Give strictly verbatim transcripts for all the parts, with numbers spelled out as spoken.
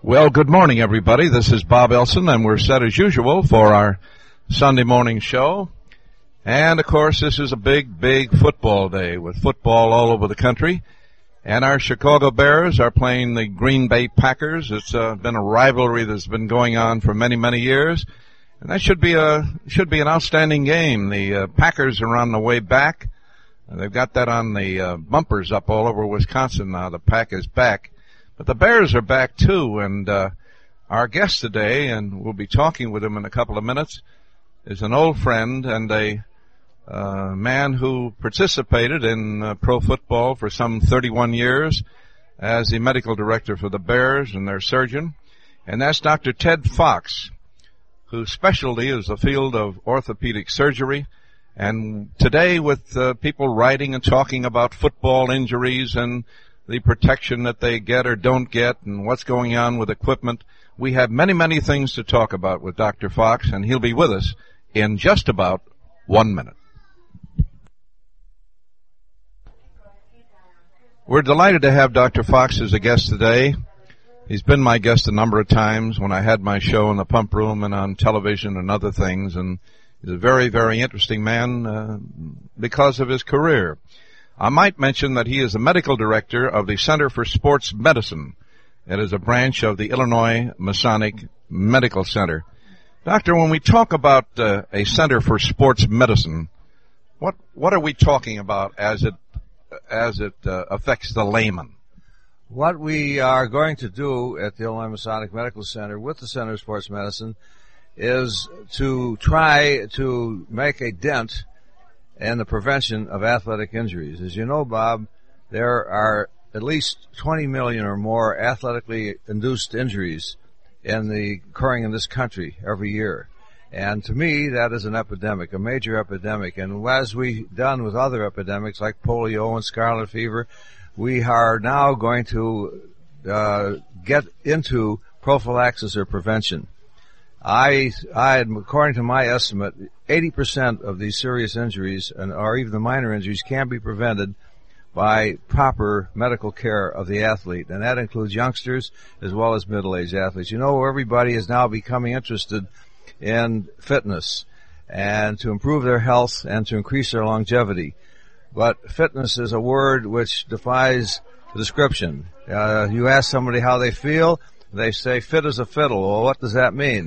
Well, good morning, everybody. This is Bob Elson, and we're set as usual for our Sunday morning show. And, of course, this is a big, big football day with football all over the country. And our Chicago Bears are playing the Green Bay Packers. It's uh, been a rivalry that's been going on for many, many years. And that should be a should be an outstanding game. The uh, Packers are on the way back. And they've got that on the uh, bumpers up all over Wisconsin now. The Pack is back. But the Bears are back, too, and uh, our guest today, and we'll be talking with him in a couple of minutes, is an old friend and a uh, man who participated in uh, pro football for some thirty-one years as the medical director for the Bears and their surgeon, and that's Doctor Ted Fox, whose specialty is the field of orthopedic surgery. And today, with uh, people writing and talking about football injuries and the protection that they get or don't get and what's going on with equipment, we have many, many things to talk about with Doctor Fox, and he'll be with us in just about one minute. We're delighted to have Doctor Fox as a guest today. He's been my guest a number of times when I had my show in the Pump Room and on television and other things, and he's a very, very interesting man uh, because of his career. I might mention that he is the medical director of the Center for Sports Medicine. It is a branch of the Illinois Masonic Medical Center. Doctor, when we talk about uh, a Center for Sports Medicine, what what are we talking about as it as it uh, affects the layman? What we are going to do at the Illinois Masonic Medical Center with the Center for Sports Medicine is to try to make a dent and the prevention of athletic injuries. As you know, Bob, there are at least twenty million or more athletically induced injuries in the occurring in this country every year. And to me, that is an epidemic, a major epidemic. And as we've done with other epidemics like polio and scarlet fever, we are now going to uh, get into prophylaxis or prevention. I, I, according to my estimate, eighty percent of these serious injuries, and or even the minor injuries, can be prevented by proper medical care of the athlete, and that includes youngsters as well as middle-aged athletes. You know, everybody is now becoming interested in fitness and to improve their health and to increase their longevity. But fitness is a word which defies description. Uh, you ask somebody how they feel, they say fit as a fiddle. Well, what does that mean?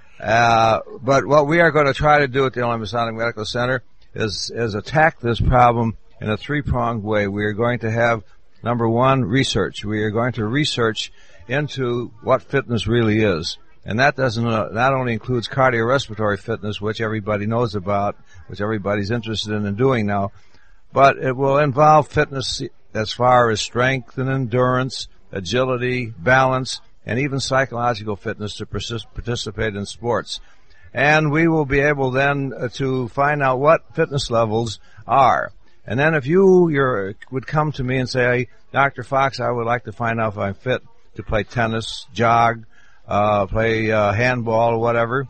Uh, but what we are going to try to do at the Illinois Masonic Medical Center is, is attack this problem in a three-pronged way. We are going to have, number one, research. We are going to research into what fitness really is. And that doesn't, uh, not only includes cardiorespiratory fitness, which everybody knows about, which everybody's interested in and doing now, but it will involve fitness as far as strength and endurance, agility, balance, and even psychological fitness to persist, participate in sports. And we will be able then uh, to find out what fitness levels are. And then if you you're, would come to me and say, hey, Doctor Fox, I would like to find out if I'm fit to play tennis, jog, uh, play uh, handball or whatever,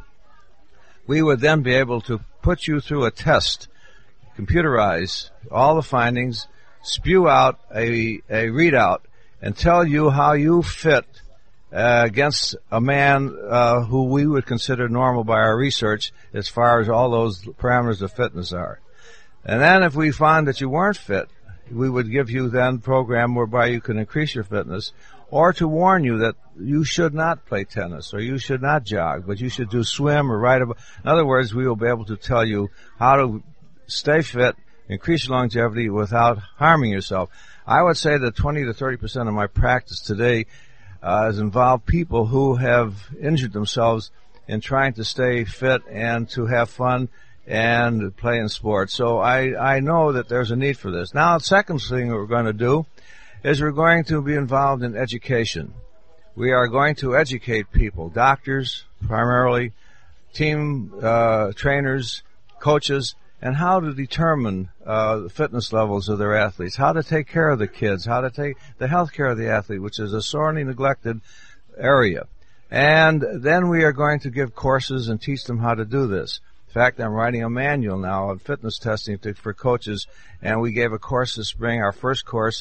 we would then be able to put you through a test, computerize all the findings, spew out a, a readout, and tell you how you fit Uh, against a man uh, who we would consider normal by our research as far as all those parameters of fitness are. And then if we find that you weren't fit, we would give you then a program whereby you can increase your fitness, or to warn you that you should not play tennis or you should not jog, but you should do swim or ride a bike. In other words, we will be able to tell you how to stay fit, increase longevity without harming yourself. I would say that twenty to thirty percent of my practice today Uh, has involved people who have injured themselves in trying to stay fit and to have fun and play in sports. So I, I know that there's a need for this. Now, the second thing we're going to do is we're going to be involved in education. We are going to educate people, doctors primarily, team uh, trainers, coaches, and how to determine uh, the fitness levels of their athletes, how to take care of the kids, how to take the health care of the athlete, which is a sorely neglected area. And then we are going to give courses and teach them how to do this. In fact, I'm writing a manual now on fitness testing to, for coaches, and we gave a course this spring, our first course,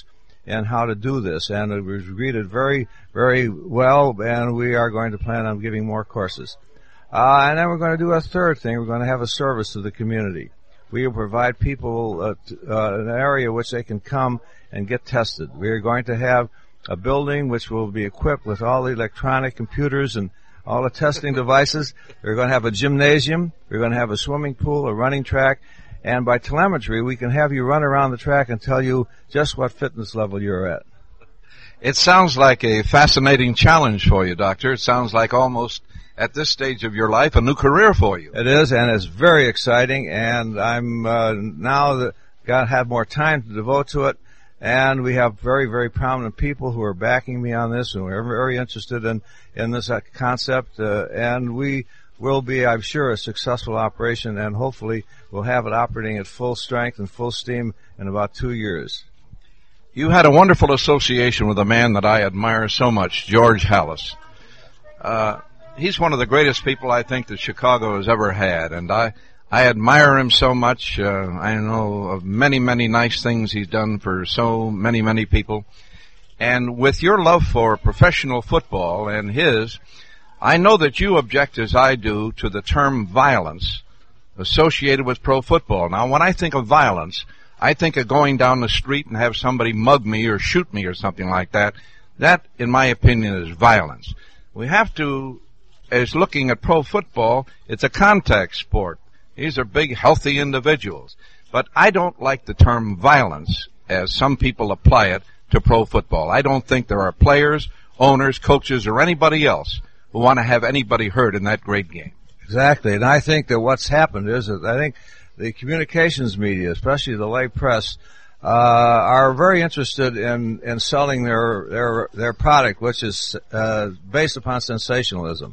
in how to do this, and it was greeted very, very well, and we are going to plan on giving more courses. Uh, and then we're going to do a third thing. We're going to have a service to the community. We will provide people uh, t- uh, an area which they can come and get tested. We are going to have a building which will be equipped with all the electronic computers and all the testing devices. We're going to have a gymnasium. We're going to have a swimming pool, a running track. And by telemetry, we can have you run around the track and tell you just what fitness level you're at. It sounds like a fascinating challenge for you, Doctor. It sounds like almost, at this stage of your life, a new career for you. It is, and it's very exciting, and I'm uh, now the, got to have more time to devote to it, and we have very, very prominent people who are backing me on this, and we're very interested in, in this uh, concept, uh, and we will be, I'm sure, a successful operation, and hopefully we'll have it operating at full strength and full steam in about two years. You had a wonderful association with a man that I admire so much, George Halas. Uh, he's one of the greatest people I think that Chicago has ever had, and I, I admire him so much. Uh, I know of many, many nice things he's done for so many, many people. And with your love for professional football and his, I know that you object, as I do, to the term violence associated with pro football. Now, when I think of violence, I think of going down the street and have somebody mug me or shoot me or something like that. That, in my opinion, is violence. We have to, as looking at pro football, it's a contact sport. These are big, healthy individuals. But I don't like the term violence as some people apply it to pro football. I don't think there are players, owners, coaches, or anybody else who want to have anybody hurt in that great game. Exactly, and I think that what's happened is that I think the communications media, especially the lay press, uh, are very interested in, in selling their, their, their product, which is, uh, based upon sensationalism.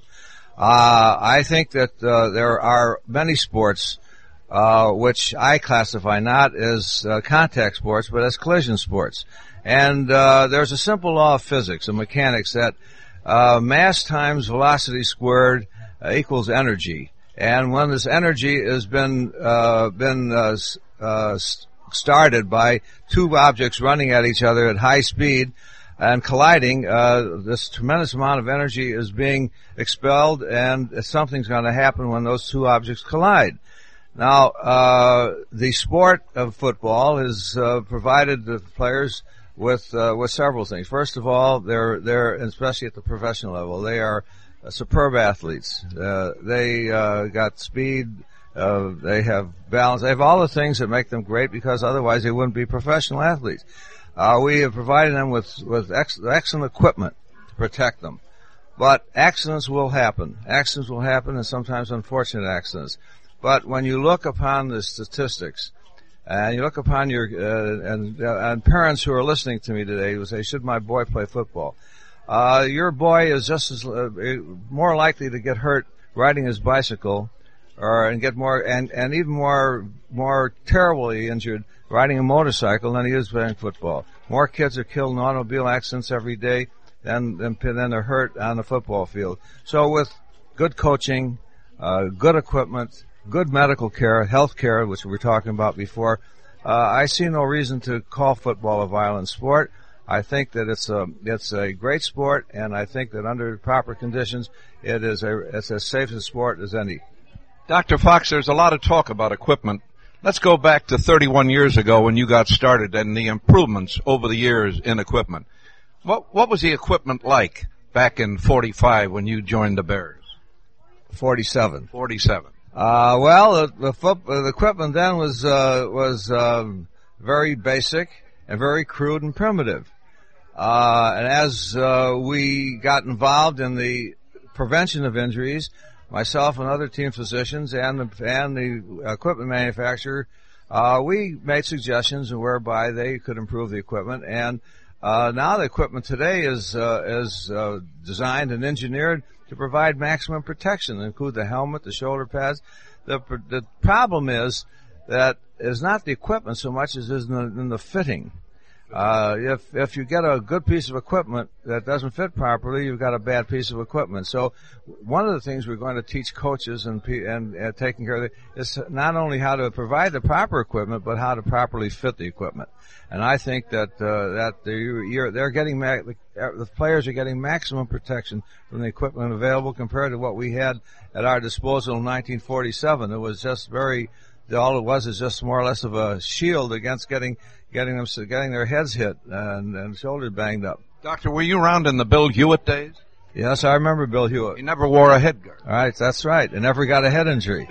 Uh, I think that, uh, there are many sports, uh, which I classify not as, uh, contact sports, but as collision sports. And, uh, there's a simple law of physics and mechanics that, uh, mass times velocity squared uh, equals energy. And when this energy has been uh, been uh, uh, started by two objects running at each other at high speed and colliding, uh, this tremendous amount of energy is being expelled, and something's going to happen when those two objects collide. Now, uh, the sport of football has uh, provided the players with uh, with several things. First of all, they're they're especially at the professional level, they are Uh, superb athletes. Uh, they uh, got speed. Uh, they have balance. They have all the things that make them great, because otherwise they wouldn't be professional athletes. Uh, we have provided them with with ex- excellent equipment to protect them. But accidents will happen. Accidents will happen, and sometimes unfortunate accidents. But when you look upon the statistics, and you look upon your uh, and, uh, and parents who are listening to me today who say, "Should my boy play football?" Uh, your boy is just as uh, more likely to get hurt riding his bicycle, or and get more and and even more more terribly injured riding a motorcycle than he is playing football. More kids are killed in automobile accidents every day than than, than they're hurt on the football field. So with good coaching, uh, good equipment, good medical care, health care, which we were talking about before, uh, I see no reason to call football a violent sport. I think that it's a it's a great sport, and I think that under proper conditions, it is a it's as safe a sport as any. Doctor Fox, there's a lot of talk about equipment. Let's go back to thirty-one years ago when you got started, and the improvements over the years in equipment. What what was the equipment like back in forty-five when you joined the Bears? Forty-seven. Forty-seven. Uh, well, the the, foot, the equipment then was uh, was um, very basic and very crude and primitive. Uh, and as uh, we got involved in the prevention of injuries, myself and other team physicians and the, and the equipment manufacturer, uh, we made suggestions whereby they could improve the equipment. And uh, now the equipment today is uh, is uh, designed and engineered to provide maximum protection, include the helmet, the shoulder pads. The the problem is that it's not the equipment so much as is in the, in the fitting. Uh, if if you get a good piece of equipment that doesn't fit properly, you've got a bad piece of equipment. So, one of the things we're going to teach coaches and and uh, taking care of it is not only how to provide the proper equipment, but how to properly fit the equipment. And I think that uh, that the, you're, they're getting ma- the, the players are getting maximum protection from the equipment available compared to what we had at our disposal in nineteen forty-seven. It was just very all it was is just more or less of a shield against getting. Getting them, getting their heads hit and, and shoulders banged up. Doctor, were you around in the Bill Hewitt days? Yes, I remember Bill Hewitt. He never wore a headguard. All right, that's right. And never got a head injury.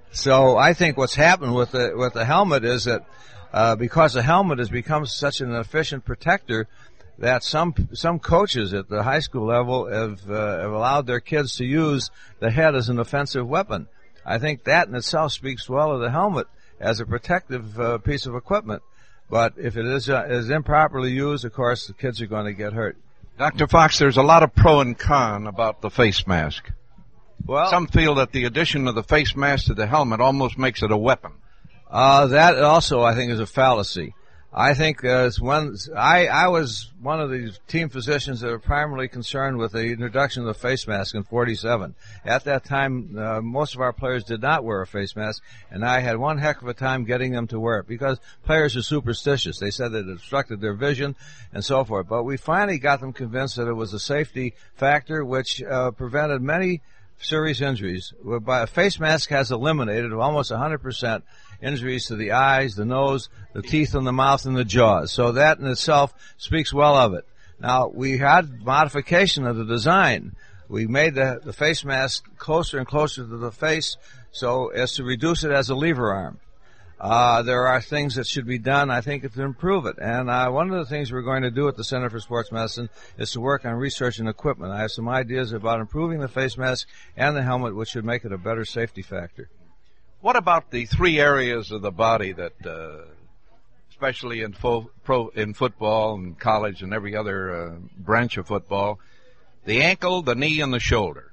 So I think what's happened with the with the helmet is that uh, because the helmet has become such an efficient protector that some some coaches at the high school level have, uh, have allowed their kids to use the head as an offensive weapon. I think that in itself speaks well of the helmet as a protective uh, piece of equipment. But if it is, uh, is improperly used, of course, the kids are going to get hurt. Doctor Fox, there's a lot of pro and con about the face mask. Well, some feel that the addition of the face mask to the helmet almost makes it a weapon. Uh, that also, I think, is a fallacy. I think uh, one, I, I was one of the team physicians that were primarily concerned with the introduction of the face mask in forty-seven. At that time, uh, most of our players did not wear a face mask, and I had one heck of a time getting them to wear it because players are superstitious. They said that it obstructed their vision and so forth. But we finally got them convinced that it was a safety factor which uh, prevented many serious injuries. Whereby a face mask has eliminated almost one hundred percent injuries to the eyes, the nose, the teeth in the mouth, and the jaws. So that in itself speaks well of it. Now, we had modification of the design. We made the, the face mask closer and closer to the face so as to reduce it as a lever arm. Uh, there are things that should be done, I think, to improve it. And uh, one of the things we're going to do at the Center for Sports Medicine is to work on research and equipment. I have some ideas about improving the face mask and the helmet, which should make it a better safety factor. What about the three areas of the body that, uh, especially in fo- pro in football and college and every other uh, branch of football, the ankle, the knee, and the shoulder?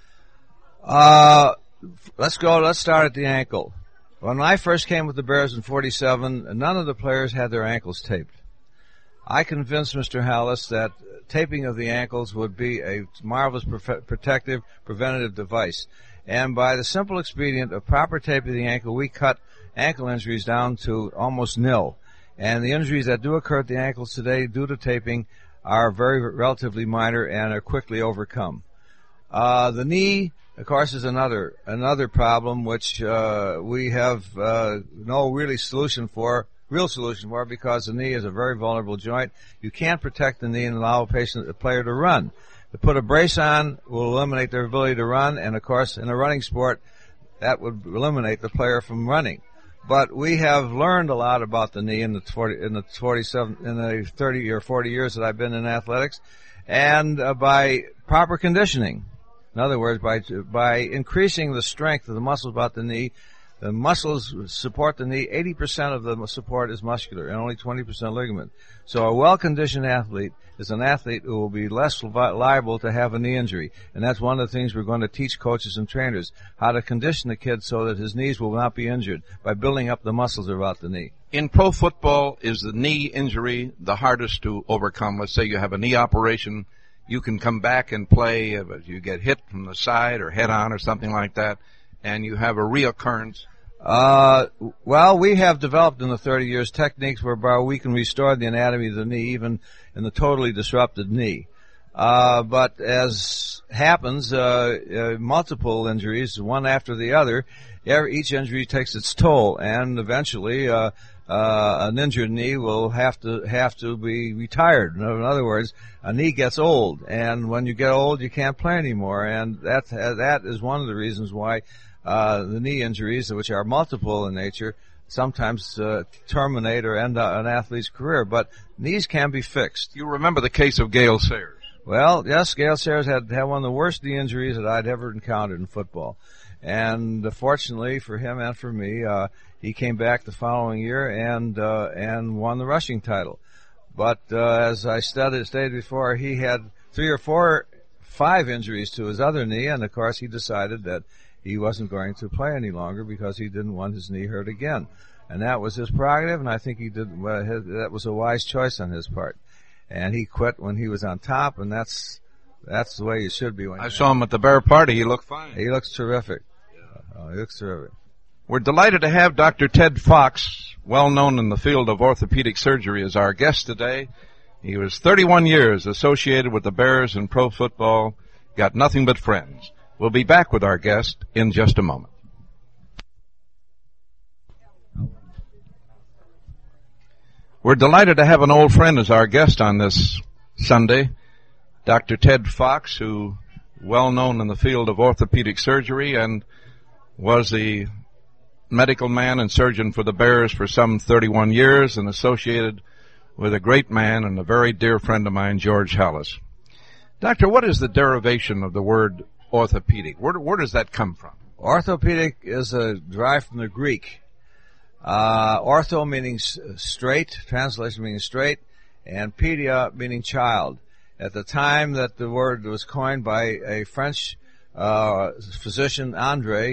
Uh, let's go. Let's start at the ankle. When I first came with the Bears in forty-seven, none of the players had their ankles taped. I convinced Mister Hallis that taping of the ankles would be a marvelous prof- protective, preventative device. And by the simple expedient of proper taping the ankle, we cut ankle injuries down to almost nil. And the injuries that do occur at the ankles today due to taping are very relatively minor and are quickly overcome. Uh, the knee, of course, is another another problem which uh, we have uh, no really solution for, real solution for, because the knee is a very vulnerable joint. You can't protect the knee and allow a patient, a player to run. To put a brace on will eliminate their ability to run, and of course, in a running sport, that would eliminate the player from running. But we have learned a lot about the knee in the forty, in the forty-seven, in the thirty or forty years that I've been in athletics, and uh, by proper conditioning. In other words, by by increasing the strength of the muscles about the knee, the muscles support the knee. eighty percent of the support is muscular and only twenty percent ligament. So a well-conditioned athlete is an athlete who will be less liable to have a knee injury. And that's one of the things we're going to teach coaches and trainers, how to condition the kid so that his knees will not be injured by building up the muscles about the knee. In pro football, is the knee injury the hardest to overcome? Let's say you have a knee operation. You can come back and play if you get hit from the side or head on or something like that, and you have a reoccurrence. Uh, well, we have developed in the thirty years techniques whereby we can restore the anatomy of the knee even in the totally disrupted knee. Uh, but as happens, uh, uh, multiple injuries, one after the other, every, each injury takes its toll, and eventually, uh, uh, an injured knee will have to, have to be retired. In other words, a knee gets old, and when you get old, you can't play anymore, and that, that is one of the reasons why Uh, the knee injuries, which are multiple in nature, sometimes uh, terminate or end uh, an athlete's career. But knees can be fixed. You remember the case of Gale Sayers? Well, yes, Gale Sayers had, had one of the worst knee injuries that I'd ever encountered in football. And uh, fortunately for him and for me, uh, he came back the following year and uh, and won the rushing title. But uh, as I stated, stated before, he had three or four, five injuries to his other knee, and of course he decided that he wasn't going to play any longer because he didn't want his knee hurt again. and that was his prerogative, and I think he did, uh, his, that was a wise choice on his part. And he quit when he was on top, and that's, that's the way you should be. When I saw him at the Bear Party. He looked fine. He looks terrific. Uh, he looks terrific. We're delighted to have Doctor Ted Fox, well known in the field of orthopedic surgery, as our guest today. He was thirty-one years associated with the Bears in pro football, got nothing but friends. We'll be back with our guest in just a moment. We're delighted to have an old friend as our guest on this Sunday, Doctor Ted Fox, who well known in the field of orthopedic surgery and was the medical man and surgeon for the Bears for some thirty-one years and associated with a great man and a very dear friend of mine, George Halas. Doctor, what is the derivation of the word orthopedic? Where, where does that come from? Orthopedic is a derived from the Greek. Uh, ortho meaning straight, translation meaning straight, and pedia meaning child. At the time that the word was coined by a French uh, physician, Andre,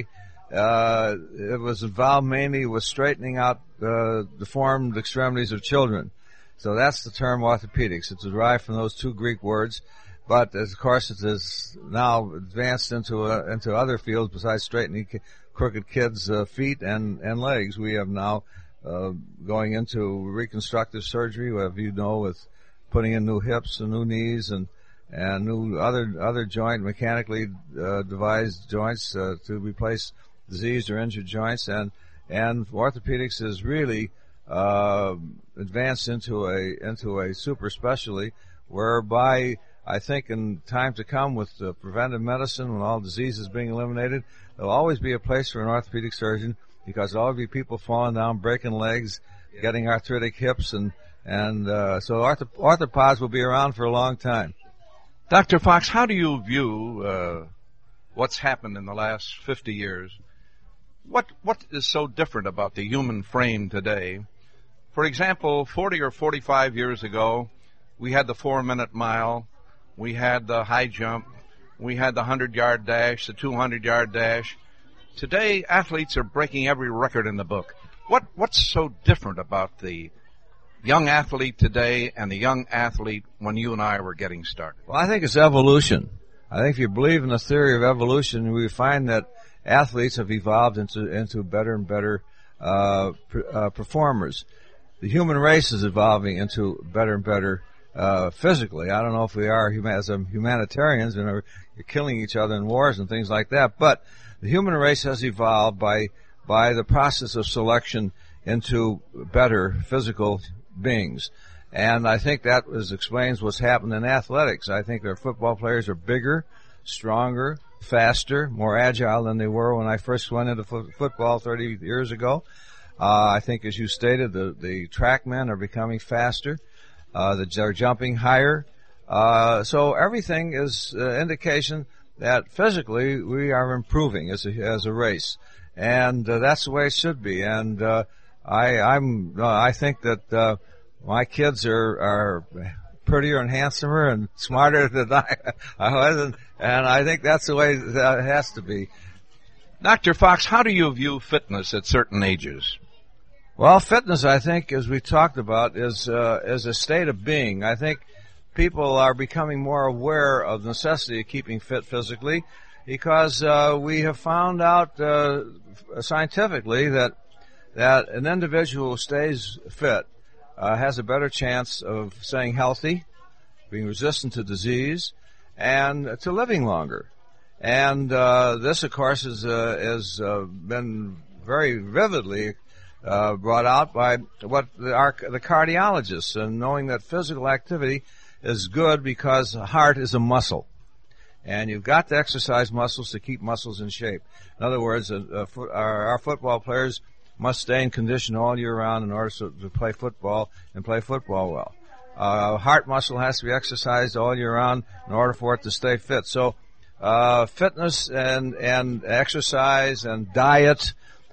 uh, it was involved mainly with straightening out uh, deformed extremities of children. So that's the term orthopedics. It's derived from those two Greek words, but of course it is now advanced into uh, into other fields besides straightening ki- crooked kids' uh, feet and and legs. We have now uh, going into reconstructive surgery, as you know, with putting in new hips and new knees and and new other other joint mechanically uh, devised joints uh, to replace diseased or injured joints, and and orthopedics is really uh, advanced into a into a super specialty, whereby I think in time to come with uh, preventive medicine, when all disease is being eliminated, there'll always be a place for an orthopedic surgeon, because there'll always be people falling down, breaking legs, getting arthritic hips, and and uh, so orthop- orthopods will be around for a long time. Doctor Fox, how do you view uh, what's happened in the last fifty years? What what is so different about the human frame today? For example, forty or forty-five years ago, we had the four-minute mile, we had the high jump, we had the hundred-yard dash, the two hundred-yard dash. Today, athletes are breaking every record in the book. What what's so different about the young athlete today and the young athlete when you and I were getting started? Well, I think it's evolution. I think if you believe in the theory of evolution, we find that athletes have evolved into into better and better uh, pr- uh, performers. The human race is evolving into better and better uh, physically. I don't know if we are human, as um, humanitarians, and are you're killing each other in wars and things like that, but the human race has evolved by by the process of selection into better physical beings. And I think that is, explains what's happened in athletics. I think our football players are bigger, stronger, faster, more agile than they were when I first went into fo- football thirty years ago. Uh, I think, as you stated, the, the track men are becoming faster. Uh, the, they're jumping higher. Uh, so everything is uh, indication that physically we are improving as a, as a race. And uh, that's the way it should be. And uh, I, I'm, uh, I think that uh, my kids are, are prettier and handsomer and smarter than I, I was, and, and I think that's the way that it has to be. Doctor Fox, how do you view fitness at certain ages? Well, fitness, I think, as we talked about, is uh, is a state of being. I think people are becoming more aware of the necessity of keeping fit physically, because uh, we have found out uh, scientifically that that an individual who stays fit uh, has a better chance of staying healthy, being resistant to disease, and to living longer. And uh, this, of course, is uh, has uh, been very vividly uh, brought out by what the, our, the cardiologists, and knowing that physical activity is good because the heart is a muscle. And you've got to exercise muscles to keep muscles in shape. In other words, uh, uh, fo- our, our football players must stay in condition all year round in order to, to play football and play football well. Uh, heart muscle has to be exercised all year round in order for it to stay fit. So uh, fitness and, and exercise and diet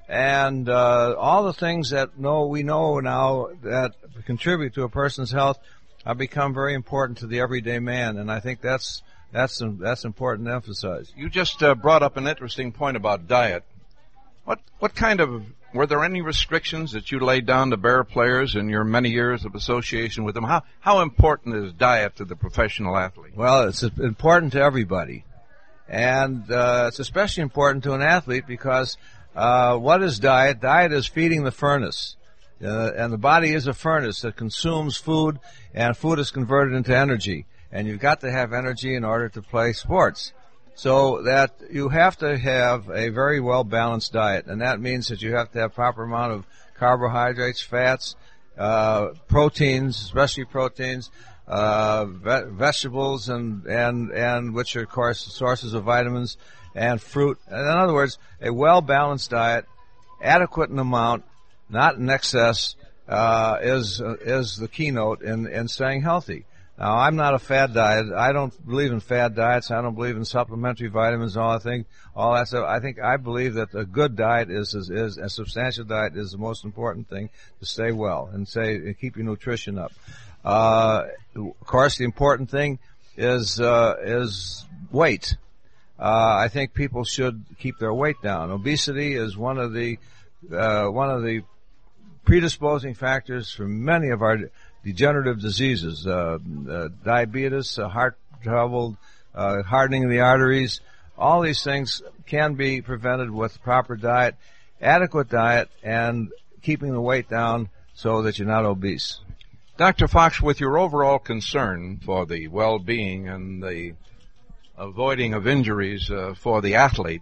and uh, all the things that know we know now that contribute to a person's health have become very important to the everyday man, and I think that's that's that's important to emphasize. You just uh, brought up an interesting point about diet. What what kind of were there any restrictions that you laid down to Bear players in your many years of association with them? How how important is diet to the professional athlete? Well, it's important to everybody, and uh, it's especially important to an athlete because uh, what is diet? Diet is feeding the furnace, uh, and the body is a furnace that consumes food, and food is converted into energy, and you've got to have energy in order to play sports. So that you have to have a very well-balanced diet, and that means that you have to have proper amount of carbohydrates, fats, uh, proteins, especially proteins, uh, ve- vegetables, and, and, and which are, of course, sources of vitamins, and fruit. In other words, a well-balanced diet, adequate in amount, not in excess, uh, is, uh, is the keynote in, in staying healthy. Now, I'm not a fad diet. I don't believe in fad diets. I don't believe in supplementary vitamins and all that thing, all that stuff. I think I believe that a good diet is, is, is a substantial diet is the most important thing to stay well and say and keep your nutrition up. Uh, of course, the important thing is uh, is weight. Uh, I think people should keep their weight down. Obesity is one of the uh, one of the predisposing factors for many of our degenerative diseases, uh, uh, diabetes, uh, heart trouble, uh, hardening of the arteries. All these things can be prevented with proper diet, adequate diet, and keeping the weight down so that you're not obese. Doctor Fox, with your overall concern for the well-being and the avoiding of injuries uh, for the athlete,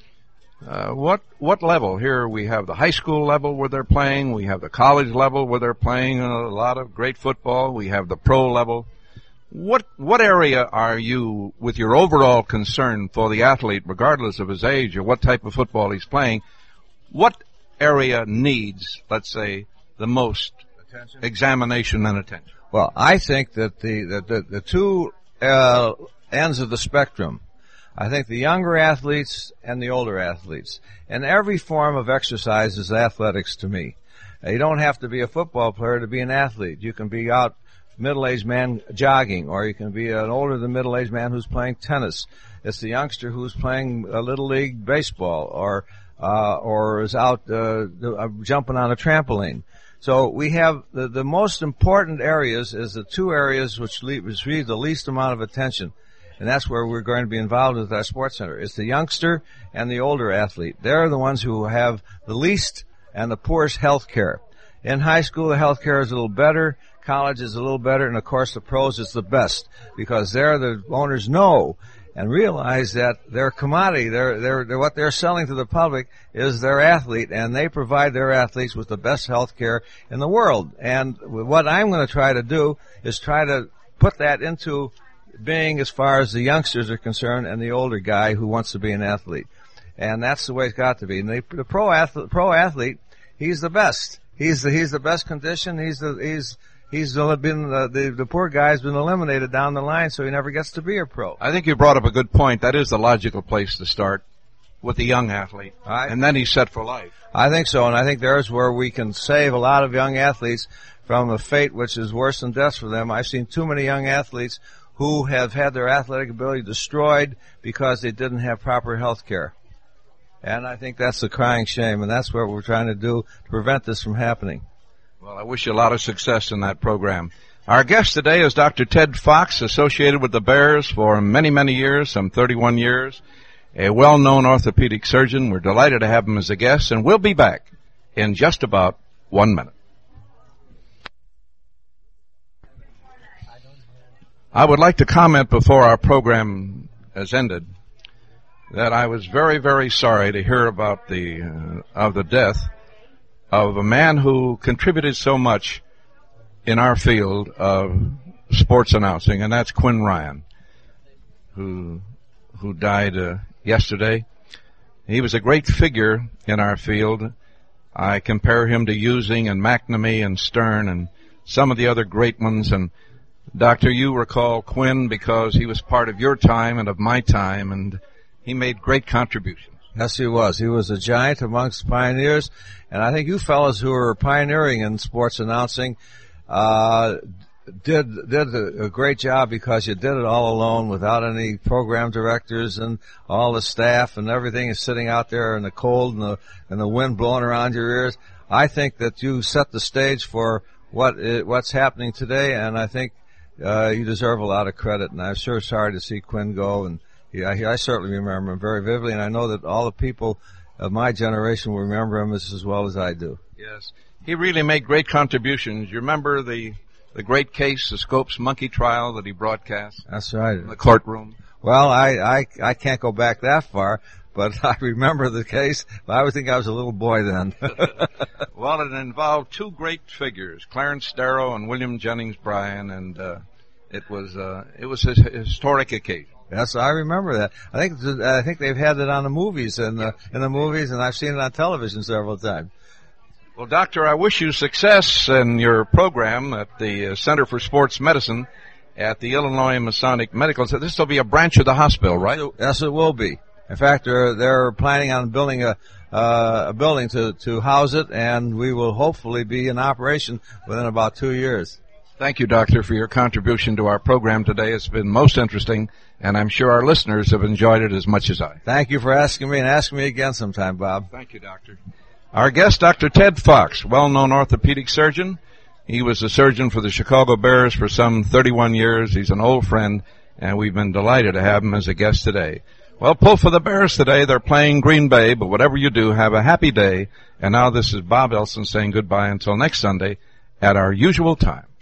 Uh, what what level? Here we have the high school level where they're playing. We have the college level where they're playing a lot of great football. We have the pro level. What what area are you, with your overall concern for the athlete, regardless of his age or what type of football he's playing, what area needs, let's say, the most attention, examination and attention? Well, I think that the the, the, the two uh, ends of the spectrum, I think the younger athletes and the older athletes. And every form of exercise is athletics to me. You don't have to be a football player to be an athlete. You can be out middle-aged man jogging, or you can be an older than middle-aged man who's playing tennis. It's the youngster who's playing a little league baseball, or uh, or is out uh, jumping on a trampoline. So we have the, the most important areas is the two areas which receive the least amount of attention. And that's where we're going to be involved with our sports center. It's the youngster and the older athlete. They're the ones who have the least and the poorest health care. In high school, the health care is a little better. College is a little better. And, of course, the pros is the best because there the owners know and realize that their commodity, their, their, their, what they're selling to the public is their athlete, and they provide their athletes with the best health care in the world. And what I'm going to try to do is try to put that into being as far as the youngsters are concerned and the older guy who wants to be an athlete. And that's the way it's got to be. And the, the pro athlete, pro athlete, he's the best. He's the, he's the best condition. He's the, he's, he's been, the, the, the poor guy's been eliminated down the line, so he never gets to be a pro. I think you brought up a good point. That is the logical place to start, with the young athlete. I, and then he's set for life. I think so, and I think there's where we can save a lot of young athletes from a fate which is worse than death for them. I've seen too many young athletes who have had their athletic ability destroyed because they didn't have proper health care. And I think that's a crying shame, and that's what we're trying to do to prevent this from happening. Well, I wish you a lot of success in that program. Our guest today is Doctor Ted Fox, associated with the Bears for many, many years, some thirty-one years, a well-known orthopedic surgeon. We're delighted to have him as a guest, and we'll be back in just about one minute. I would like to comment before our program has ended that I was very, very sorry to hear about the uh, of the death of a man who contributed so much in our field of sports announcing, and that's Quinn Ryan, who who died uh, yesterday. He was a great figure in our field. I compare him to Using and McNamee and Stern and some of the other great ones. And Doctor, you recall Quinn because he was part of your time and of my time, and he made great contributions. Yes, he was. He was a giant amongst pioneers, and I think you fellows who are pioneering in sports announcing uh did did a great job because you did it all alone without any program directors, and all the staff and everything is sitting out there in the cold and the and the wind blowing around your ears. I think that you set the stage for what it, what's happening today, and I think uh, you deserve a lot of credit. And I'm sure sorry to see Quinn go, and yeah, I, I certainly remember him very vividly, and I know that all the people of my generation will remember him as, as well as I do. Yes, he really made great contributions. You remember the the great case, the Scopes monkey trial that he broadcast? That's right. In the courtroom. Well, I, I, I can't go back that far, but I remember the case. I would think I was a little boy then. Well, it involved two great figures, Clarence Darrow and William Jennings Bryan, and uh, it was uh, it was a historic occasion. Yes, I remember that. I think I think they've had it on the movies and uh, in the movies, and I've seen it on television several times. Well, Doctor, I wish you success in your program at the uh, Center for Sports Medicine at the Illinois Masonic Medical Center. This will be a branch of the hospital, right? Yes, it will be. In fact, they're, they're planning on building a, uh, a building to, to house it, and we will hopefully be in operation within about two years. Thank you, Doctor, for your contribution to our program today. It's been most interesting, and I'm sure our listeners have enjoyed it as much as I. Thank you for asking me, and ask me again sometime, Bob. Thank you, Doctor. Our guest, Doctor Ted Fox, well-known orthopedic surgeon. He was a surgeon for the Chicago Bears for some thirty-one years. He's an old friend, and we've been delighted to have him as a guest today. Well, pull for the Bears today. They're playing Green Bay, but whatever you do, have a happy day. And now this is Bob Elson saying goodbye until next Sunday at our usual time.